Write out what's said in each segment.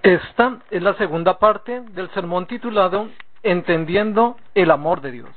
Esta es la segunda parte del sermón titulado Entendiendo el amor de Dios.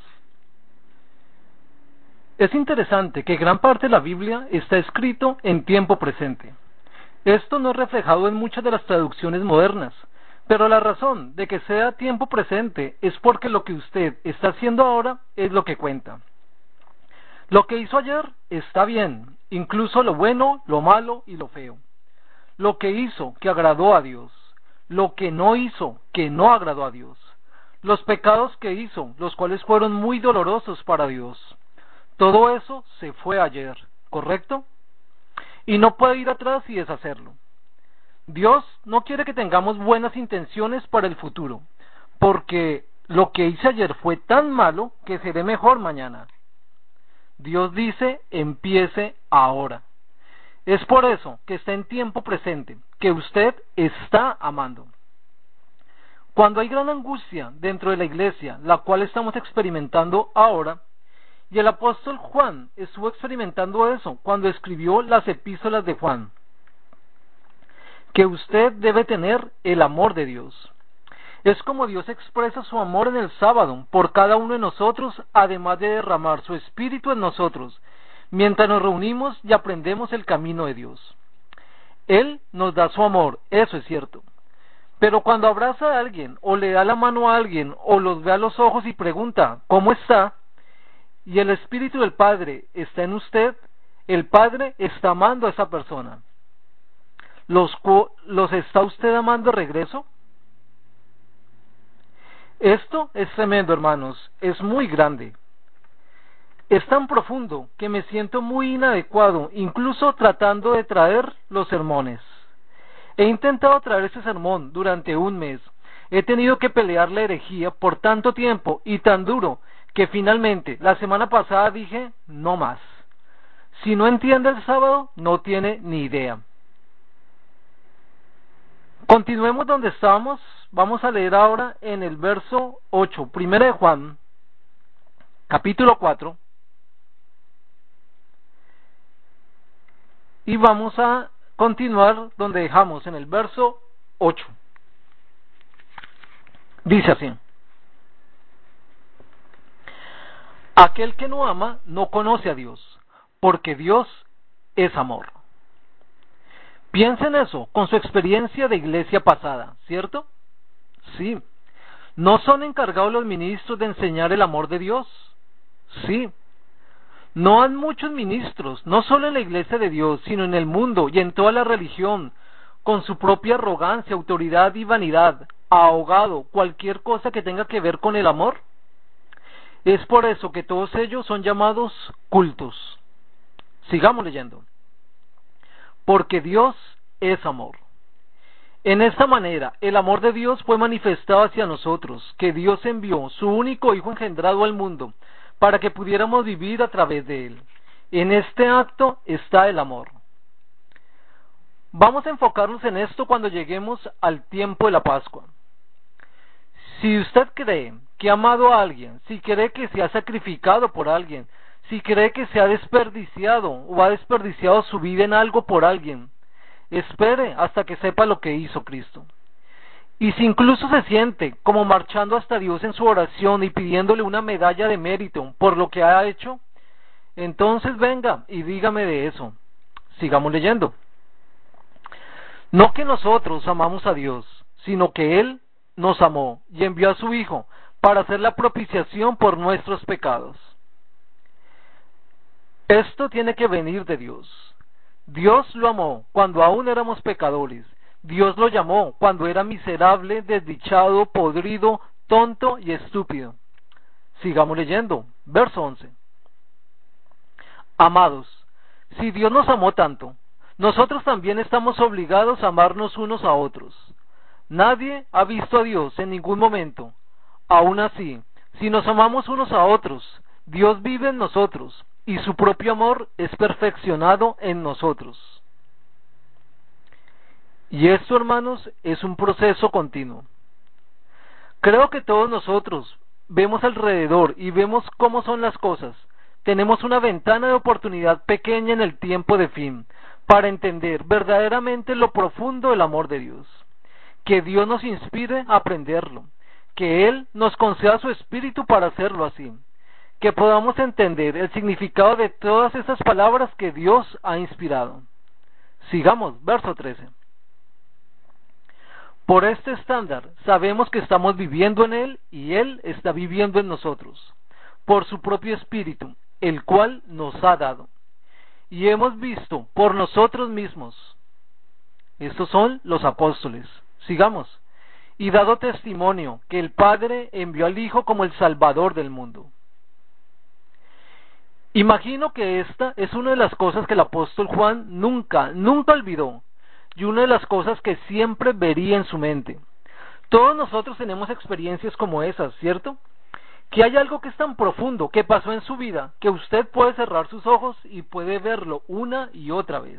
Es interesante que gran parte de la Biblia está escrito en tiempo presente. Esto no es reflejado en muchas de las traducciones modernas, pero la razón de que sea tiempo presente es porque lo que usted está haciendo ahora es lo que cuenta. Lo que hizo ayer está bien, incluso lo bueno, lo malo y lo feo. Lo que hizo que agradó a Dios, lo que no hizo que no agradó a Dios, los pecados que hizo, los cuales fueron muy dolorosos para Dios. Todo eso se fue ayer, ¿correcto? Y no puede ir atrás y deshacerlo. Dios no quiere que tengamos buenas intenciones para el futuro, porque lo que hice ayer fue tan malo que seré mejor mañana. Dios dice, empiece ahora. Es por eso que está en tiempo presente, que usted está amando. Cuando hay gran angustia dentro de la iglesia, la cual estamos experimentando ahora, y el apóstol Juan estuvo experimentando eso cuando escribió las epístolas de Juan, que usted debe tener el amor de Dios. Es como Dios expresa su amor en el sábado por cada uno de nosotros, además de derramar su espíritu en nosotros, mientras nos reunimos y aprendemos el camino de Dios. Él nos da su amor, eso es cierto. Pero cuando abraza a alguien, o le da la mano a alguien, o los ve a los ojos y pregunta, ¿cómo está? Y el Espíritu del Padre está en usted, el Padre está amando a esa persona. ¿Los está usted amando de regreso? Esto es tremendo, hermanos, es muy grande. Es tan profundo que me siento muy inadecuado, incluso tratando de traer los sermones. He intentado traer ese sermón durante un mes. He tenido que pelear la herejía por tanto tiempo y tan duro que finalmente la semana pasada dije, no más. Si no entiende el sábado, no tiene ni idea. Continuemos donde estábamos. Vamos a leer ahora en el verso 8, 1 de Juan, capítulo 4. Y vamos a continuar donde dejamos, en el verso 8. Dice así: aquel que no ama no conoce a Dios, porque Dios es amor. Piensa en eso con su experiencia de iglesia pasada, ¿cierto? Sí. ¿No son encargados los ministros de enseñar el amor de Dios? Sí. ¿No han muchos ministros, no solo en la iglesia de Dios, sino en el mundo y en toda la religión, con su propia arrogancia, autoridad y vanidad, ahogado cualquier cosa que tenga que ver con el amor? Es por eso que todos ellos son llamados cultos. Sigamos leyendo. Porque Dios es amor. En esta manera, el amor de Dios fue manifestado hacia nosotros, que Dios envió su único Hijo engendrado al mundo, para que pudiéramos vivir a través de él. En este acto está el amor. Vamos a enfocarnos en esto cuando lleguemos al tiempo de la Pascua. Si usted cree que ha amado a alguien, si cree que se ha sacrificado por alguien, si cree que se ha desperdiciado o ha desperdiciado su vida en algo por alguien, espere hasta que sepa lo que hizo Cristo. Y si incluso se siente como marchando hasta Dios en su oración y pidiéndole una medalla de mérito por lo que ha hecho, entonces venga y dígame de eso. Sigamos leyendo. No que nosotros amamos a Dios, sino que Él nos amó y envió a su Hijo para hacer la propiciación por nuestros pecados. Esto tiene que venir de Dios. Dios lo amó cuando aún éramos pecadores. Dios lo llamó cuando era miserable, desdichado, podrido, tonto y estúpido. Sigamos leyendo. Verso 11. Amados, si Dios nos amó tanto, nosotros también estamos obligados a amarnos unos a otros. Nadie ha visto a Dios en ningún momento. Aún así, si nos amamos unos a otros, Dios vive en nosotros y su propio amor es perfeccionado en nosotros. Y esto, hermanos, es un proceso continuo. Creo que todos nosotros vemos alrededor y vemos cómo son las cosas. Tenemos una ventana de oportunidad pequeña en el tiempo de fin para entender verdaderamente lo profundo del amor de Dios. que Dios nos inspire a aprenderlo, que Él nos conceda su espíritu para hacerlo así, que podamos entender el significado de todas esas palabras que Dios ha inspirado. Sigamos, verso 13. Por este estándar sabemos que estamos viviendo en Él y Él está viviendo en nosotros, por su propio espíritu, el cual nos ha dado. Y hemos visto por nosotros mismos. Estos son los apóstoles. Sigamos. Y dado testimonio que el Padre envió al Hijo como el Salvador del mundo. Imagino que esta es una de las cosas que el apóstol Juan nunca olvidó, y una de las cosas que siempre vería en su mente. Todos nosotros tenemos experiencias como esas, ¿cierto? Que hay algo que es tan profundo, que pasó en su vida, que usted puede cerrar sus ojos y puede verlo una y otra vez.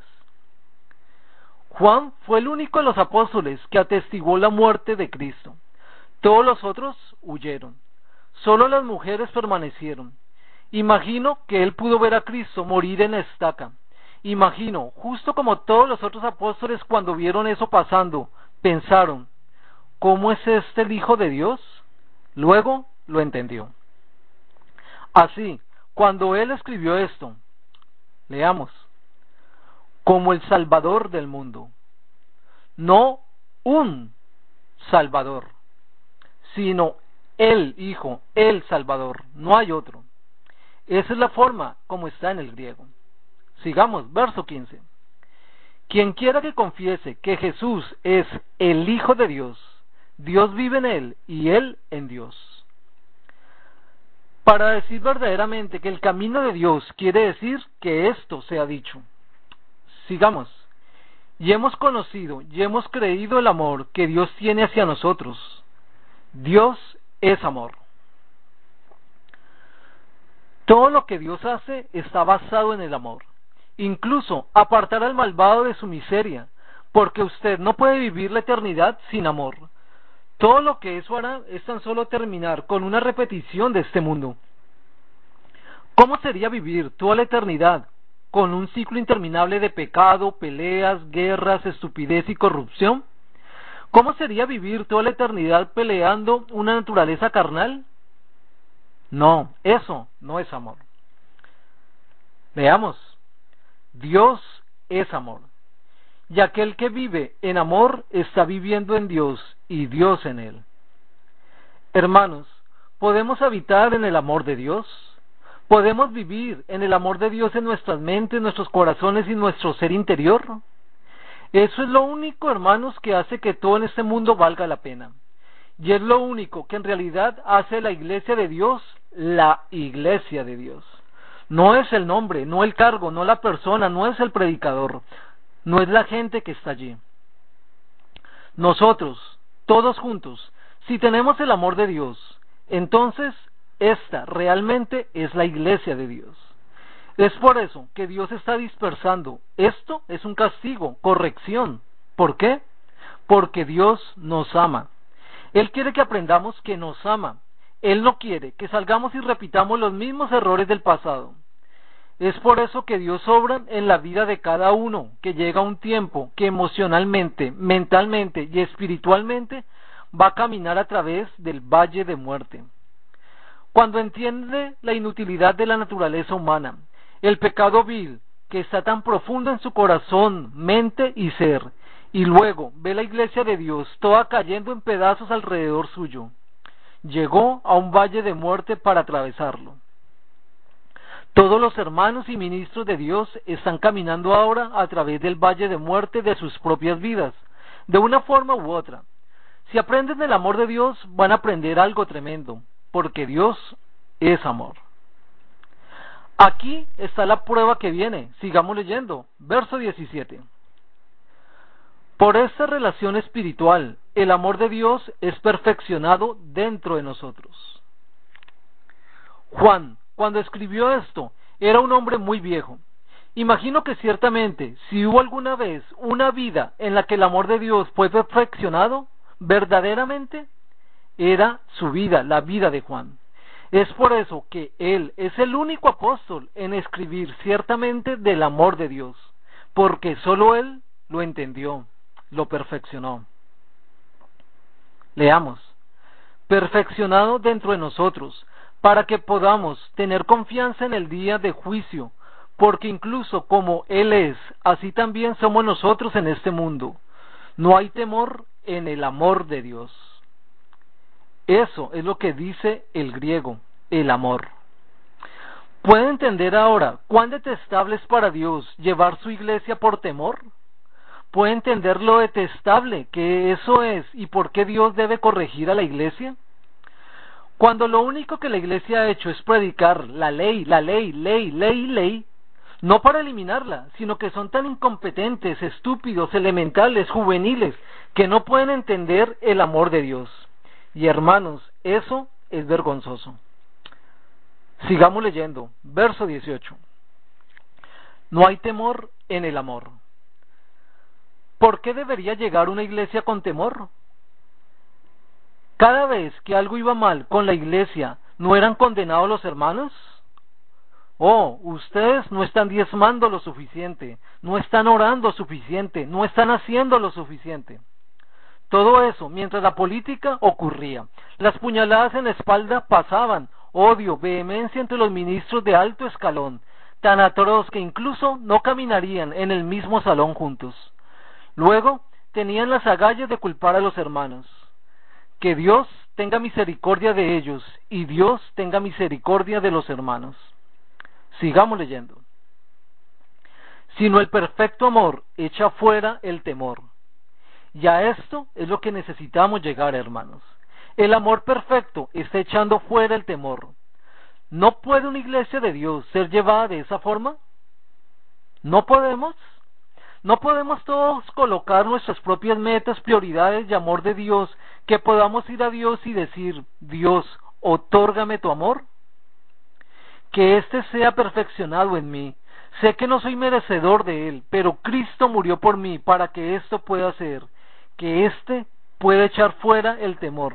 Juan fue el único de los apóstoles que atestiguó la muerte de Cristo. Todos los otros huyeron. Solo las mujeres permanecieron. Imagino que él pudo ver a Cristo morir en la estaca. Imagino, justo como todos los otros apóstoles cuando vieron eso pasando, pensaron, ¿cómo es este el Hijo de Dios? Luego lo entendió. Así, cuando él escribió esto, leamos, como el Salvador del mundo, no un Salvador, sino el Hijo, el Salvador, no hay otro. Esa es la forma como está en el griego. Sigamos, verso 15. Quien quiera que confiese que Jesús es el Hijo de Dios, Dios vive en él y él en Dios. Para decir verdaderamente que el camino de Dios quiere decir que esto sea dicho. Sigamos. Y hemos conocido y hemos creído el amor que Dios tiene hacia nosotros. Dios es amor. Todo lo que Dios hace está basado en el amor. Incluso apartar al malvado de su miseria, porque usted no puede vivir la eternidad sin amor. Todo lo que eso hará es tan solo terminar con una repetición de este mundo. ¿Cómo sería vivir toda la eternidad con un ciclo interminable de pecado, peleas, guerras, estupidez y corrupción? ¿Cómo sería vivir toda la eternidad peleando una naturaleza carnal? No, eso no es amor. Veamos, Dios es amor, y aquel que vive en amor está viviendo en Dios y Dios en él. Hermanos, ¿podemos habitar en el amor de Dios? ¿Podemos vivir en el amor de Dios en nuestras mentes, nuestros corazones y nuestro ser interior? Eso es lo único, hermanos, que hace que todo en este mundo valga la pena. Y es lo único que en realidad hace la iglesia de Dios, la iglesia de Dios. No es el nombre, no el cargo, no la persona, no es el predicador, no es la gente que está allí. Nosotros, todos juntos, si tenemos el amor de Dios, entonces esta realmente es la iglesia de Dios. Es por eso que Dios está dispersando. Esto es un castigo, corrección. ¿Por qué? Porque Dios nos ama. Él quiere que aprendamos que nos ama. Él no quiere que salgamos y repitamos los mismos errores del pasado. Es por eso que Dios obra en la vida de cada uno, que llega un tiempo que emocionalmente, mentalmente y espiritualmente va a caminar a través del valle de muerte. Cuando entiende la inutilidad de la naturaleza humana, el pecado vil que está tan profundo en su corazón, mente y ser, y luego ve la iglesia de Dios toda cayendo en pedazos alrededor suyo, llegó a un valle de muerte para atravesarlo. Todos los hermanos y ministros de Dios están caminando ahora a través del valle de muerte de sus propias vidas, de una forma u otra. Si aprenden el amor de Dios, van a aprender algo tremendo, porque Dios es amor. Aquí está la prueba que viene. Sigamos leyendo. Verso 17. Por esta relación espiritual, el amor de Dios es perfeccionado dentro de nosotros. Juan, cuando escribió esto, era un hombre muy viejo. Imagino que ciertamente, si hubo alguna vez una vida en la que el amor de Dios fue perfeccionado, verdaderamente, era su vida, la vida de Juan. Es por eso que él es el único apóstol en escribir ciertamente del amor de Dios, porque solo él lo entendió, lo perfeccionó. Leamos. Perfeccionado dentro de nosotros, para que podamos tener confianza en el día de juicio, porque incluso como Él es, así también somos nosotros en este mundo. No hay temor en el amor de Dios. Eso es lo que dice el griego, el amor. ¿Puede entender ahora cuán detestable es para Dios llevar su iglesia por temor? ¿Puede entender lo detestable que eso es y por qué Dios debe corregir a la iglesia? Cuando lo único que la iglesia ha hecho es predicar la ley, ley, no para eliminarla, sino que son tan incompetentes, estúpidos, elementales, juveniles, que no pueden entender el amor de Dios. Y hermanos, eso es vergonzoso. Sigamos leyendo, verso 18. No hay temor en el amor. ¿Por qué debería llegar una iglesia con temor? Cada vez que algo iba mal con la iglesia, ¿no eran condenados los hermanos? Oh, ustedes no están diezmando lo suficiente, no están orando suficiente, no están haciendo lo suficiente. Todo eso, mientras la política ocurría, las puñaladas en la espalda pasaban, odio, vehemencia entre los ministros de alto escalón, tan atroz que incluso no caminarían en el mismo salón juntos. Luego, tenían las agallas de culpar a los hermanos. Que Dios tenga misericordia de ellos y Dios tenga misericordia de los hermanos. Sigamos leyendo. Sino el perfecto amor echa fuera el temor. Y a esto es lo que necesitamos llegar, hermanos. El amor perfecto está echando fuera el temor. ¿No puede una iglesia de Dios ser llevada de esa forma? ¿No podemos? ¿No podemos todos colocar nuestras propias metas, prioridades y amor de Dios, que podamos ir a Dios y decir, Dios, otórgame tu amor? Que éste sea perfeccionado en mí. Sé que no soy merecedor de él, pero Cristo murió por mí para que esto pueda ser, que éste pueda echar fuera el temor.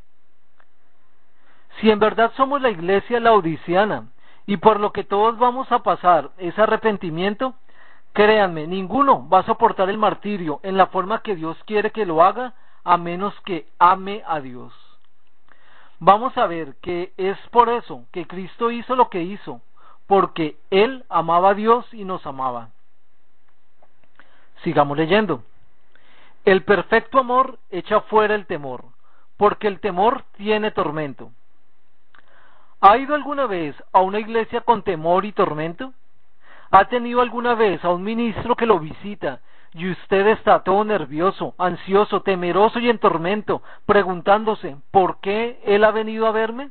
Si en verdad somos la iglesia laodiceana, y por lo que todos vamos a pasar es arrepentimiento, créanme, ninguno va a soportar el martirio en la forma que Dios quiere que lo haga, a menos que ame a Dios. Vamos a ver que es por eso que Cristo hizo lo que hizo, porque Él amaba a Dios y nos amaba. Sigamos leyendo. El perfecto amor echa fuera el temor, porque el temor tiene tormento. ¿Ha ido alguna vez a una iglesia con temor y tormento? ¿Ha tenido alguna vez a un ministro que lo visita y usted está todo nervioso, ansioso, temeroso y en tormento, preguntándose, ¿por qué él ha venido a verme?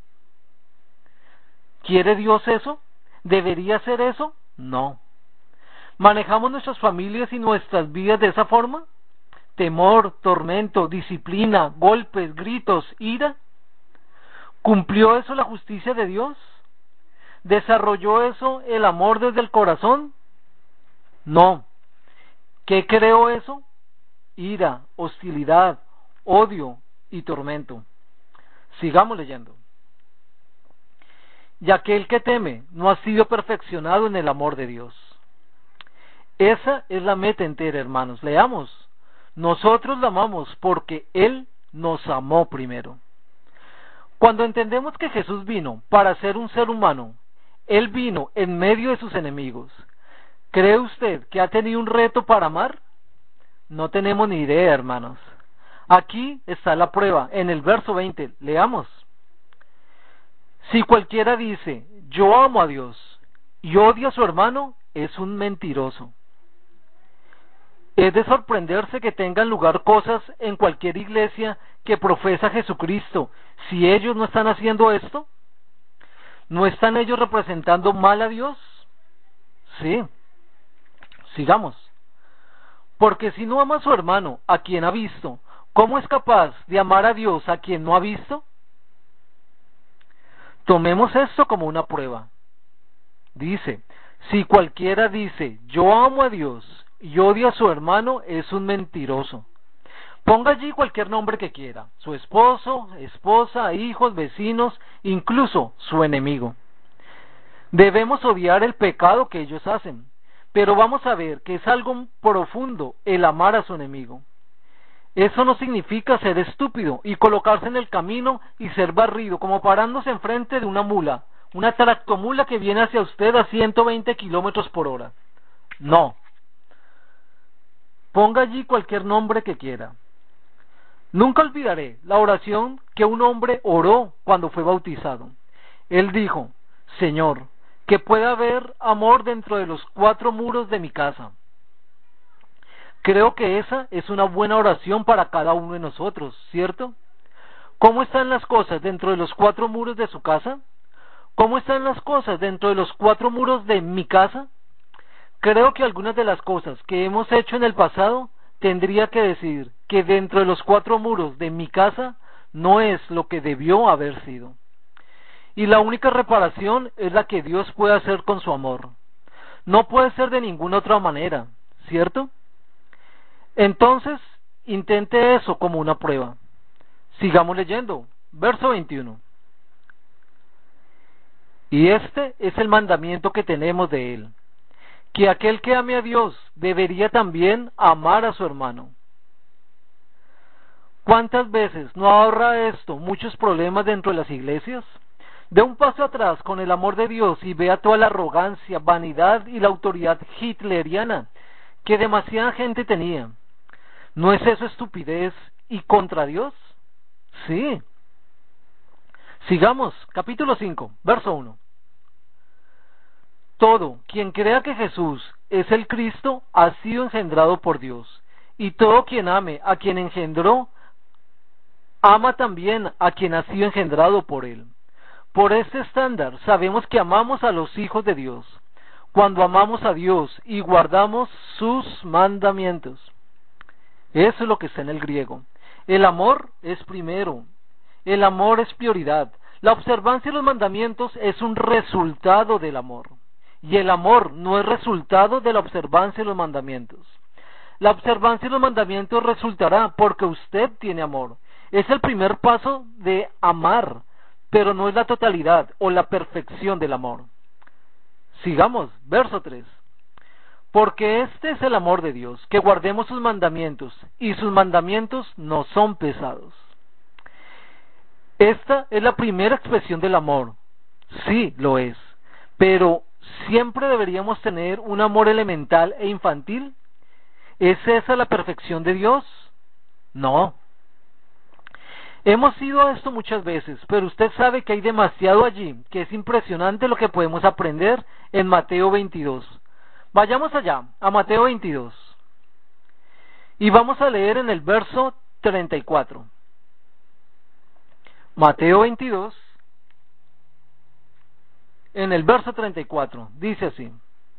¿Quiere Dios eso? ¿Debería ser eso? No. ¿Manejamos nuestras familias y nuestras vidas de esa forma? Temor, tormento, disciplina, golpes, gritos, ira. ¿Cumplió eso la justicia de Dios? ¿Desarrolló eso el amor desde el corazón? No. ¿Qué creó eso? Ira, hostilidad, odio y tormento. Sigamos leyendo. Y aquel que teme no ha sido perfeccionado en el amor de Dios. Esa es la meta entera, hermanos. Leamos. Nosotros la amamos porque Él nos amó primero. Cuando entendemos que Jesús vino para ser un ser humano, Él vino en medio de sus enemigos. ¿Cree usted que ha tenido un reto para amar? No tenemos ni idea, hermanos. Aquí está la prueba, en el verso 20. Leamos. Si cualquiera dice, yo amo a Dios, y odia a su hermano, es un mentiroso. Es de sorprenderse que tengan lugar cosas en cualquier iglesia que profesa Jesucristo, si ellos no están haciendo esto. ¿No están ellos representando mal a Dios? Sí. Sigamos. Porque si no ama a su hermano, a quien ha visto, ¿cómo es capaz de amar a Dios a quien no ha visto? Tomemos esto como una prueba. Dice, si cualquiera dice, yo amo a Dios y odia a su hermano, es un mentiroso. Ponga allí cualquier nombre que quiera, su esposo, esposa, hijos, vecinos, incluso su enemigo. Debemos odiar el pecado que ellos hacen, pero vamos a ver que es algo profundo el amar a su enemigo. Eso no significa ser estúpido y colocarse en el camino y ser barrido, como parándose enfrente de una mula, una tractomula que viene hacia usted a 120 kilómetros por hora. No. Ponga allí cualquier nombre que quiera. Nunca olvidaré la oración que un hombre oró cuando fue bautizado. Él dijo: Señor, que pueda haber amor dentro de los 4 muros de mi casa. Creo que esa es una buena oración para cada uno de nosotros, ¿cierto? ¿Cómo están las cosas dentro de los 4 muros de su casa? ¿Cómo están las cosas dentro de los 4 muros de mi casa? Creo que algunas de las cosas que hemos hecho en el pasado tendría que decir que dentro de los 4 muros de mi casa no es lo que debió haber sido. Y la única reparación es la que Dios puede hacer con su amor. No puede ser de ninguna otra manera, ¿cierto? Entonces, intente eso como una prueba. Sigamos leyendo. Verso 21. Y este es el mandamiento que tenemos de él, que aquel que ame a Dios debería también amar a su hermano. ¿Cuántas veces no ahorra esto muchos problemas dentro de las iglesias? Dé un paso atrás con el amor de Dios y vea toda la arrogancia, vanidad y la autoridad hitleriana que demasiada gente tenía. ¿No es eso estupidez y contra Dios? Sí. Sigamos, capítulo 5, verso 1. Todo quien crea que Jesús es el Cristo ha sido engendrado por Dios, y todo quien ame a quien engendró, ama también a quien ha sido engendrado por él. Por este estándar sabemos que amamos a los hijos de Dios, cuando amamos a Dios y guardamos sus mandamientos. Eso es lo que está en el griego. El amor es primero, el amor es prioridad. La observancia de los mandamientos es un resultado del amor, y el amor no es resultado de la observancia de los mandamientos. La observancia de los mandamientos resultará porque usted tiene amor. Es el primer paso de amar, pero no es la totalidad o la perfección del amor. Sigamos, verso 3. Porque este es el amor de Dios, que guardemos sus mandamientos, y sus mandamientos no son pesados. Esta es la primera expresión del amor. Sí, lo es. Pero, ¿siempre deberíamos tener un amor elemental e infantil? ¿Es esa la perfección de Dios? No. Hemos ido a esto muchas veces, pero usted sabe que hay demasiado allí, que es impresionante lo que podemos aprender en Mateo 22. Vayamos allá, a Mateo 22. Y vamos a leer en el verso 34. Mateo 22, en el verso 34, dice así.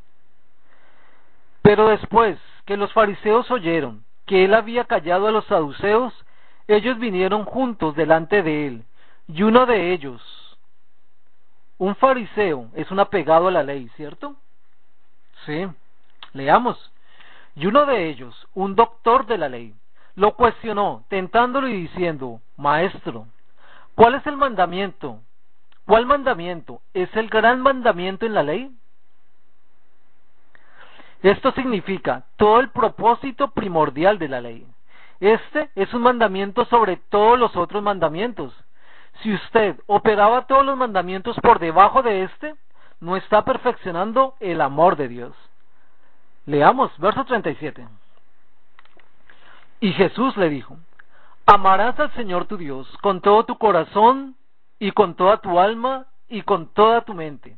Pero después que los fariseos oyeron que él había callado a los saduceos, ellos vinieron juntos delante de él, y uno de ellos, un fariseo, es un apegado a la ley, ¿cierto? Sí, leamos. Y uno de ellos, un doctor de la ley, lo cuestionó, tentándolo y diciendo: Maestro, ¿cuál es el mandamiento? ¿Cuál mandamiento? ¿Es el gran mandamiento en la ley? Esto significa todo el propósito primordial de la ley. Este es un mandamiento sobre todos los otros mandamientos. Si usted operaba todos los mandamientos por debajo de este, no está perfeccionando el amor de Dios. Leamos, verso 37. Y Jesús le dijo: Amarás al Señor tu Dios con todo tu corazón y con toda tu alma y con toda tu mente.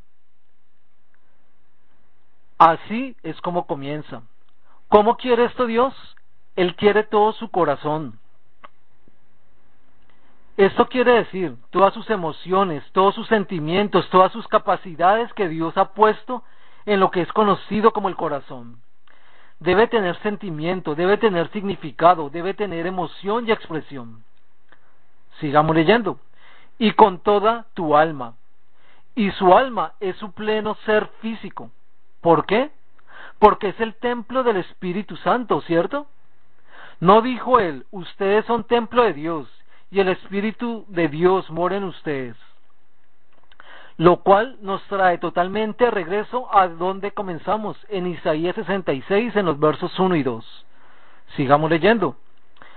Así es como comienza. ¿Cómo quiere esto Dios? Él quiere todo su corazón. Esto quiere decir todas sus emociones, todos sus sentimientos, todas sus capacidades que Dios ha puesto en lo que es conocido como el corazón. Debe tener sentimiento, debe tener significado, debe tener emoción y expresión. Sigamos leyendo. Y con toda tu alma. Y su alma es su pleno ser físico. ¿Por qué? Porque es el templo del Espíritu Santo, ¿cierto? ¿No dijo él: ustedes son templo de Dios y el Espíritu de Dios mora en ustedes? Lo cual nos trae totalmente de regreso a donde comenzamos, en Isaías 66, en los versos 1 y 2. Sigamos leyendo.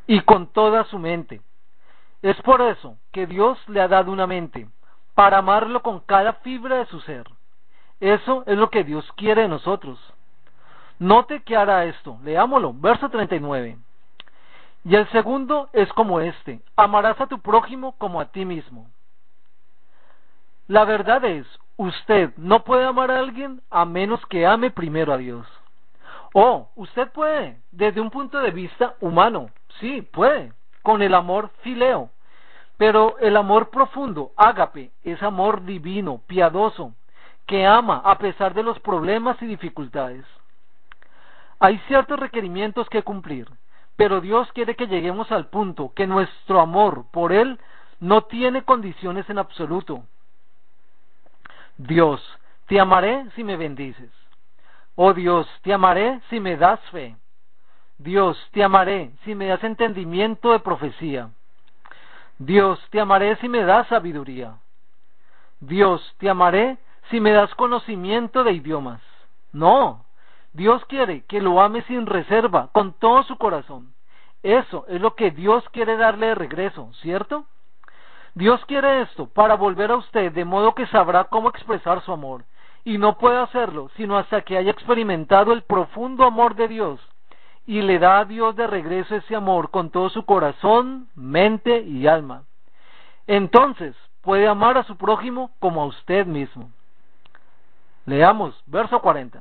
y con toda su mente. Es por eso que Dios le ha dado una mente, para amarlo con cada fibra de su ser. Eso es lo que Dios quiere de nosotros. Note que hará esto. Leámoslo, verso 39. Y el segundo es como este: amarás a tu prójimo como a ti mismo. La verdad es, usted no puede amar a alguien a menos que ame primero a Dios. O usted puede, desde un punto de vista humano, sí, puede, con el amor fileo. Pero el amor profundo, ágape, es amor divino, piadoso, que ama a pesar de los problemas y dificultades. Hay ciertos requerimientos que cumplir, pero Dios quiere que lleguemos al punto que nuestro amor por Él no tiene condiciones en absoluto. Dios, te amaré si me bendices. Oh Dios, te amaré si me das fe. Dios, te amaré si me das entendimiento de profecía. Dios, te amaré si me das sabiduría. Dios, te amaré si me das conocimiento de idiomas. No, Dios quiere que lo ame sin reserva, con todo su corazón. Eso es lo que Dios quiere darle de regreso, ¿cierto? Dios quiere esto para volver a usted de modo que sabrá cómo expresar su amor, y no puede hacerlo sino hasta que haya experimentado el profundo amor de Dios, y le da a Dios de regreso ese amor con todo su corazón, mente y alma. Entonces puede amar a su prójimo como a usted mismo. Leamos, verso 40.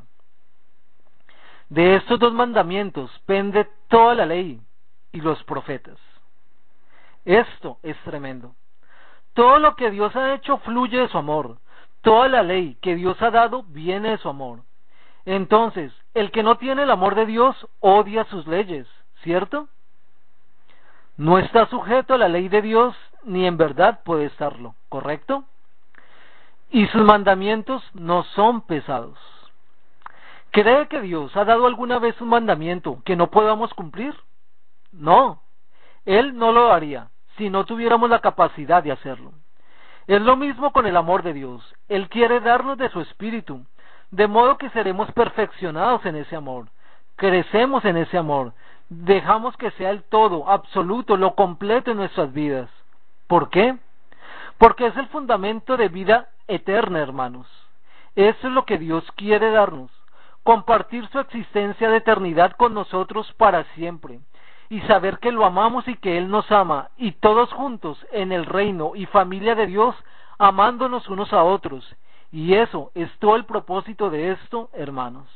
De estos dos mandamientos pende toda la ley y los profetas. Esto es tremendo. Todo lo que Dios ha hecho fluye de su amor. Toda la ley que Dios ha dado viene de su amor. Entonces, el que no tiene el amor de Dios odia sus leyes, ¿cierto? No está sujeto a la ley de Dios, ni en verdad puede estarlo, ¿correcto? Y sus mandamientos no son pesados. ¿Cree que Dios ha dado alguna vez un mandamiento que no podamos cumplir? No, Él no lo haría si no tuviéramos la capacidad de hacerlo. Es lo mismo con el amor de Dios. Él quiere darnos de su espíritu, de modo que seremos perfeccionados en ese amor. Crecemos en ese amor. Dejamos que sea el todo, absoluto, lo completo en nuestras vidas. ¿Por qué? Porque es el fundamento de vida eterna, hermanos. Eso es lo que Dios quiere darnos. Compartir su existencia de eternidad con nosotros para siempre. Y saber que lo amamos y que Él nos ama, y todos juntos en el reino y familia de Dios, amándonos unos a otros. Y eso es todo el propósito de esto, hermanos.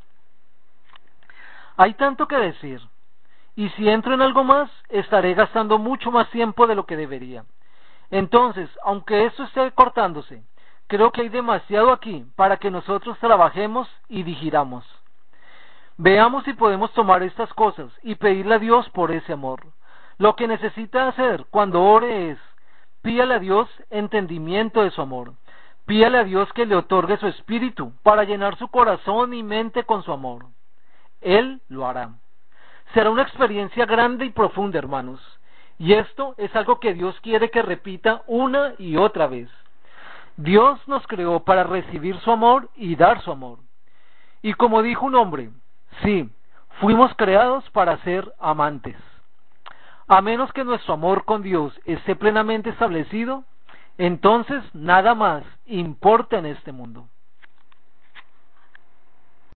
Hay tanto que decir, y si entro en algo más, estaré gastando mucho más tiempo de lo que debería. Entonces, aunque esto esté cortándose, creo que hay demasiado aquí para que nosotros trabajemos y digiramos. Veamos si podemos tomar estas cosas y pedirle a Dios por ese amor. Lo que necesita hacer cuando ore es, pídale a Dios entendimiento de su amor. Pídale a Dios que le otorgue su espíritu para llenar su corazón y mente con su amor. Él lo hará. Será una experiencia grande y profunda, hermanos. Y esto es algo que Dios quiere que repita una y otra vez. Dios nos creó para recibir su amor y dar su amor. Y como dijo un hombre, sí, fuimos creados para ser amantes. A menos que nuestro amor con Dios esté plenamente establecido, entonces nada más importa en este mundo.